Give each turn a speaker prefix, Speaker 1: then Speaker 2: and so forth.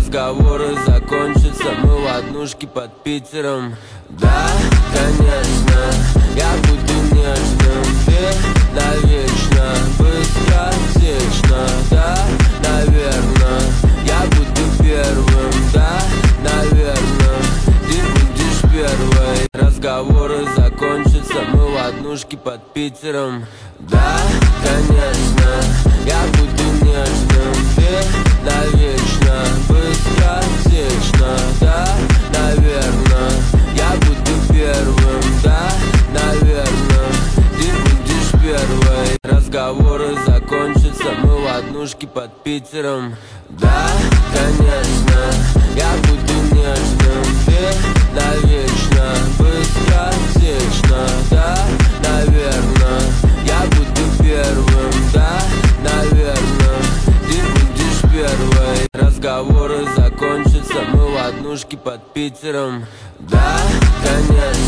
Speaker 1: разговоры закончатся, мы в однушке под Питером. Да, конечно, я буду нежным, ты навечно, быстротечно. Да, наверно, я буду первым. Да, наверно, ты будешь первой. Разговоры закончатся, мы в однушке под Питером. Да, конечно, я буду нежным, ты навечно, быстротечно. Да, наверно, я буду первым. Да, наверно, ты будешь первой. Разговоры закончатся, мы в однушке под Питером. Да, конечно, я буду нежным, ты навечно, быстротечно. Да, наверно, я буду первым. Да, наверно, ты будешь первой. Разговоры закончатся, мы в однушке под Питером. Да, конечно.